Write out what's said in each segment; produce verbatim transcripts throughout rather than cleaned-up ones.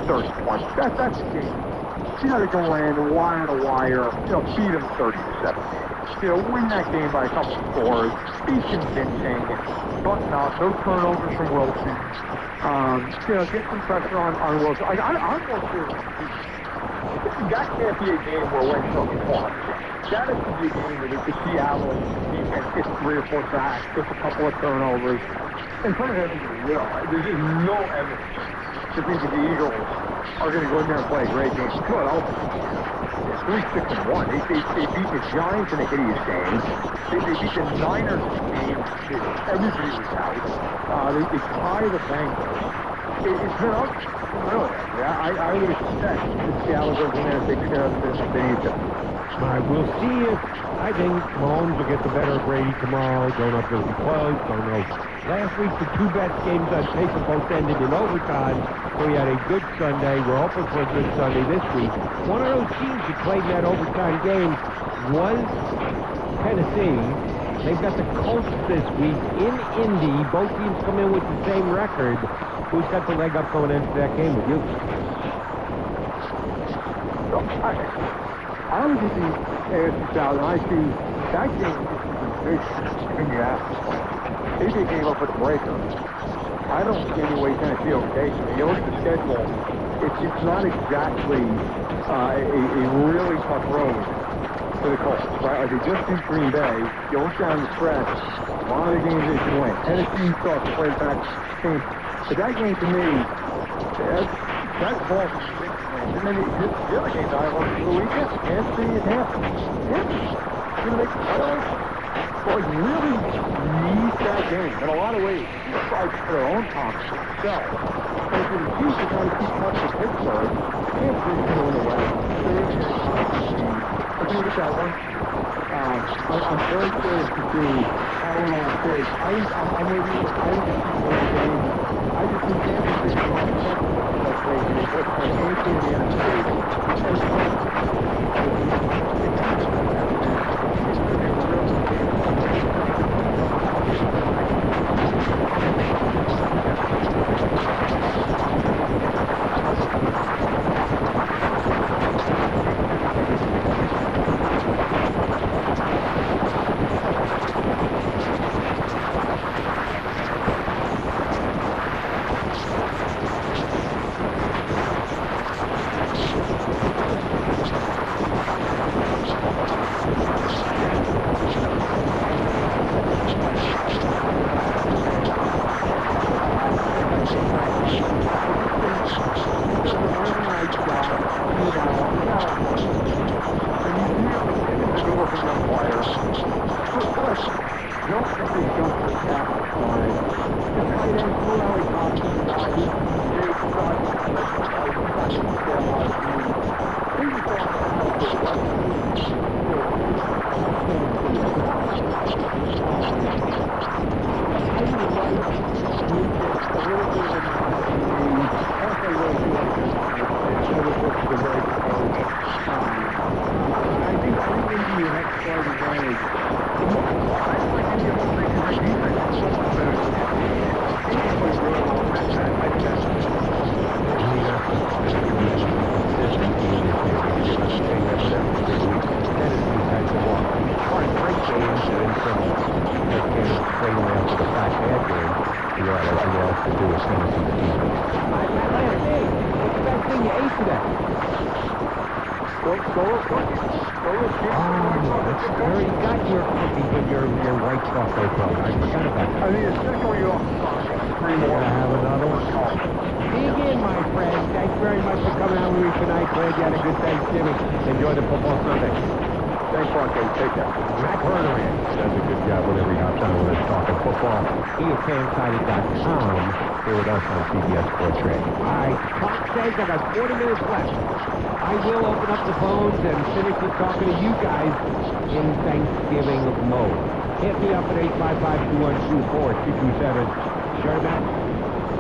thirty points. That, that's the game. You got to go in, wire to wire, you know, beat them thirty to seventeen. You know, win that game by a couple scores, be convincing, button up, no turnovers from Wilson. Um, you know, get some pressure on, on Wilson. I, I, I'm more serious. That can't be a game where Wentz is hard. That is to be a game where the Seattle defense gets three or four sacks, gets a couple of turnovers. In front of everybody, you know, there's just no evidence to think that the Eagles are going to go in there and play a great game. Philadelphia, three six and one. They, they, they beat the Giants in a hideous game. They, they beat the Niners in a game that everybody was out. Uh, they, they tie the Bengals. It, it's been ugly. Really. Yeah, I, I would expect that Seattle goes in there and takes care of the business they need to. All right, we'll see if I think Mahomes will get the better of Brady tomorrow. Don't know if it'll be close. Don't know. Last week, the two best games on paper both ended in overtime. So we had a good Sunday. We're hoping for a good Sunday this week. One of those teams that played in that overtime game was Tennessee. They've got the Colts this week in Indy. Both teams come in with the same record. Who's got the leg up going into that game with you? So, I, I was at the A F C South, and I see that game is in Indianapolis. They did game up with the Breakers. I don't see any way Tennessee overtakes them. You look at the schedule, it's, it's not exactly uh, a, a really tough road for the Colts, right? Like they just beat Green Bay. You look down the stretch, a lot of the games they can win. Tennessee starts to play back team. But that game to me, that, that's ball for six wins. And then the, the other games I watched for the weekend, Kansas City and Tampa. Tampa, going to make the playoffs. Well, you really need that game in a lot of ways. You fight for their own conference itself. And for the Chiefs to kind of keep up with Pittsburgh, Kansas City's going to win the West. They're going to get that one. Um, I, I'm very curious to see how it all plays. I, I'm, I'm with you. I think it's one game. I just think Kansas City is going to have that great game. It's like anything in the N F C. Talking to you guys in Thanksgiving mode. Hit me up at eight five five, two one two, four two two seven. Share that.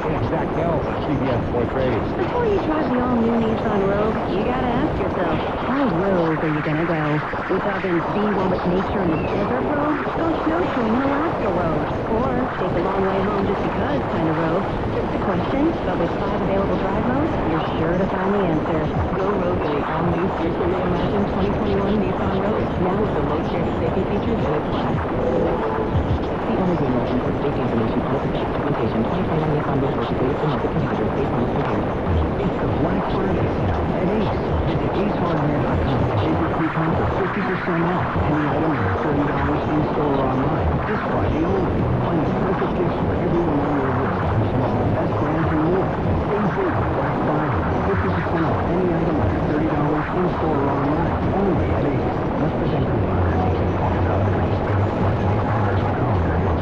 Yeah, Zach Hill on C B S Sports Radio. Before you drive the all-new Nissan Rogue, you gotta ask yourself, how rogue are you gonna go? We talking the one with nature and the desert road? Go snowshoeing in Alaska road? Or take a long way home just because kind of road? Just a question, but with five available drive modes, you're sure to find the answer. Go rogue in the all-new fiercely reimagined twenty twenty-one Nissan Rogue, now with the low-shared safety features in its class. See only the emotion for safety information, public documentation, twenty twenty-one Nissan Rogue versus latest and market competitors based on this comparison. It's the Black Friday sale at Ace. Visit ace hardware dot com to save your coupon for fifty percent off any item and thirty dollars in-store or online. This Friday only. Find the perfect gifts for everyone on your list. Some of the best brands and more. Stay free for Black Friday. fifty percent off any item and thirty dollars in-store or online. Only at Ace. Let's present coupon at Ace. Walk out the Ace. Mark at ace hardware dot com.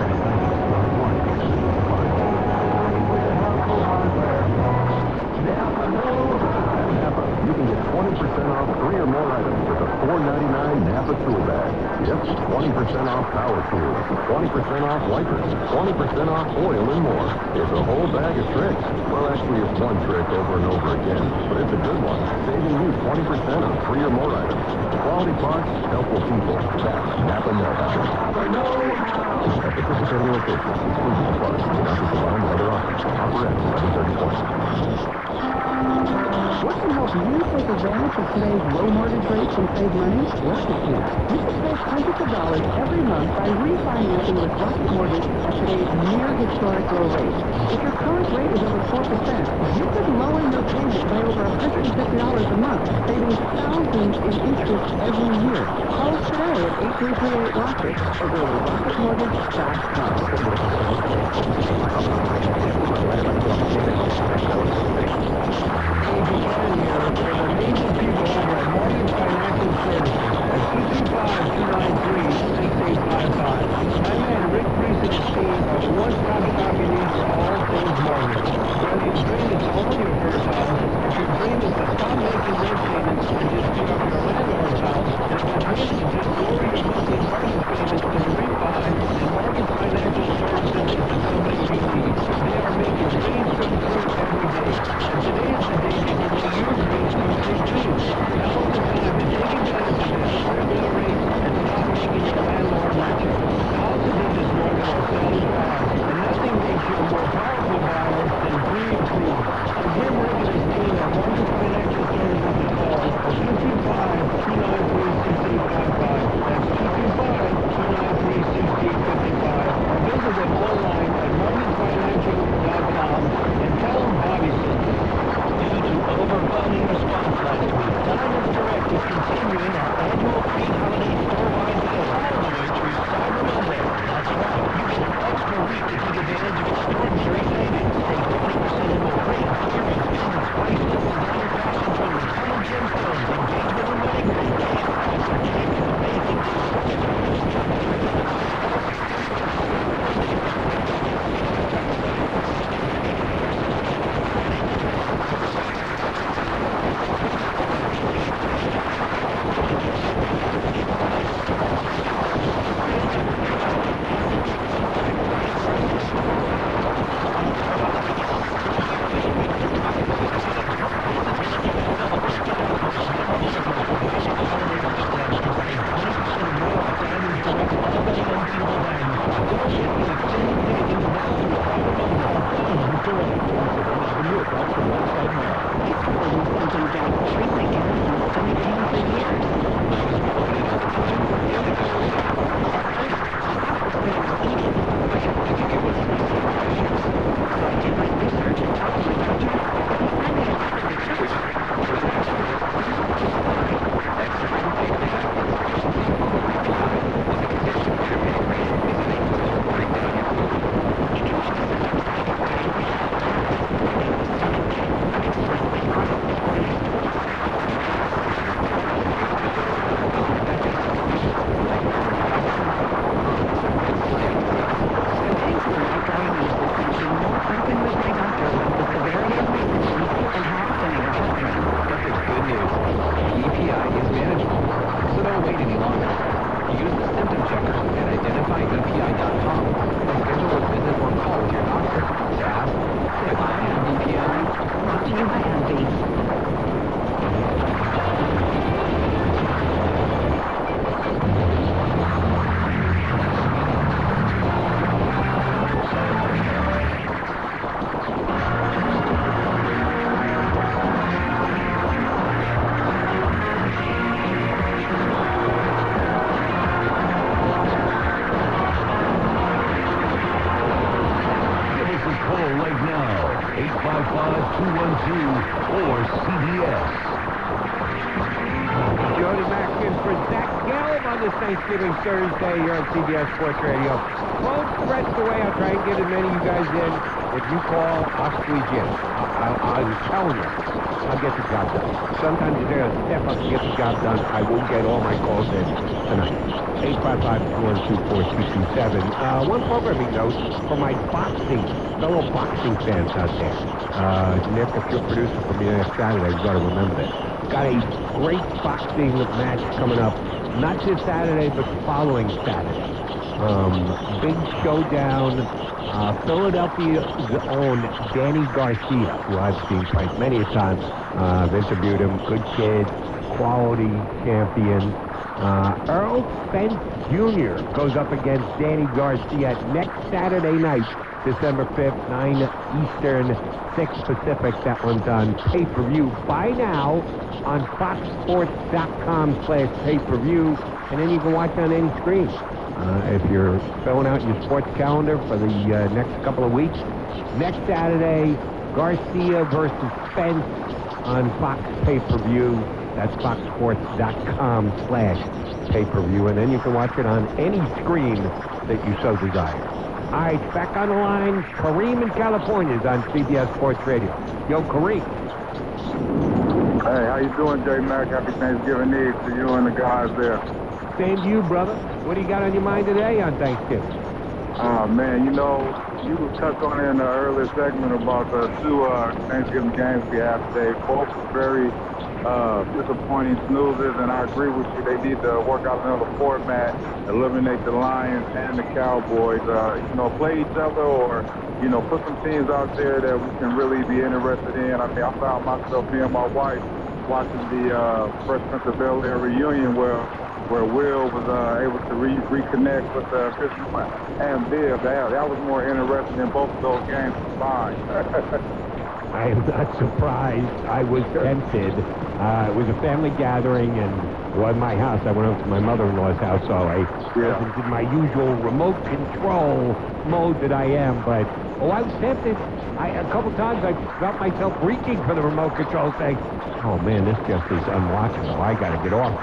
You can get twenty percent off three or more items with a four ninety-nine Napa tool bag. Yes, twenty percent off power tools, twenty percent off wipers, twenty percent off oil and more. It's a whole bag of tricks. Well, actually, it's one trick over and over again, but it's a good one, saving you twenty percent on three or more items. Quality parts, helpful people. That's Napa know-how. Napa know-how. At the participating location, exclusive supplies, not to combine with other offers. Offer ends eleven thirty-one. What can help you take advantage of today's low mortgage rates and save money? Rocket Here. You can save hundreds of dollars every month by refinancing with Rocket Mortgage at today's near historic low rates. If your current rate is over four percent, you could lower your payment by over one hundred fifty dollars a month, saving thousands in interest every year. Call us today at eight three three eight Rocket or go to rocket mortgage dot com. For the amazing people over at Mortgage Financial Services at two two five, two nine three, six eight five five. My man Rick Priest and his team are the one-stop shop you need for all things mortgage. Whether your dream is to own your first house, if your dream is to stop making rent payments and just pay off your landlord's house, and if your dream is to just lower your monthly mortgage payments to refi, then Mortgage Financial Services is the company you need. They are making dreams come true every day. And today is the day or C B S. Jody Mack in for Zach Gelb on this Thanksgiving Thursday here on C B S Sports Radio. Close the rest of the way. I'll try and get as many of you guys in. If you call, I'll squeeze you in. I, I, I'm telling you, I'll get the job done. Sometimes you gotta step up to get the job done. I will get all my calls in tonight. eight five five, two one two, four two two seven. Uh, one programming note for my boxing, fellow boxing fans out there. Uh, Nick, if you're a producer for me next Saturday, you've got to remember this. Got a great boxing match coming up, not this Saturday, but the following Saturday. Um, big showdown. Uh, Philadelphia's own Danny Garcia, who I've seen fight many a time. Uh, I've interviewed him. Good kid, quality champion. Uh, Earl Spence Junior goes up against Danny Garcia next Saturday night, December fifth, nine Eastern, six Pacific. That one's on pay-per-view. Buy now on fox sports dot com slash pay-per-view, and then you can watch on any screen. Uh, if you're filling out your sports calendar for the uh, next couple of weeks, next Saturday, Garcia versus Spence on Fox pay-per-view. That's fox sports dot com slash pay-per-view, and then you can watch it on any screen that you so desire. All right, back on the line, Kareem in California is on C B S Sports Radio. Yo, Kareem. Hey, how you doing, Jay Mack? Happy Thanksgiving Eve to you and the guys there. Same to you, brother. What do you got on your mind today on Thanksgiving? Oh, man, you know, you touched on it in the earlier segment about the two uh, Thanksgiving games we have today. Both very uh, disappointing snoozes, and I agree with you. They need to work out another format, eliminate the Lions and the Cowboys. Uh, you know, play each other, or, you know, put some teams out there that we can really be interested in. I mean, I found myself, me and my wife, watching the uh, Fresh Prince of Bel-Air reunion where where Will was uh, able to re reconnect with uh, Christian and Bill. That, that was more interesting than both of those games combined. I am not surprised. I was tempted. Uh, it was a family gathering, and it wasn't my house. I went over to my mother-in-law's house, so I Yeah. wasn't in my usual remote control mode that I am. But, oh, I was tempted. I, a couple times I felt myself reaching for the remote control, saying, oh, man, this just is unwatchable. I got to get off.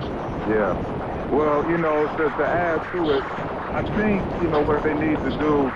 Yeah. Well, you know, to, to add to it, I think, you know, what they need to do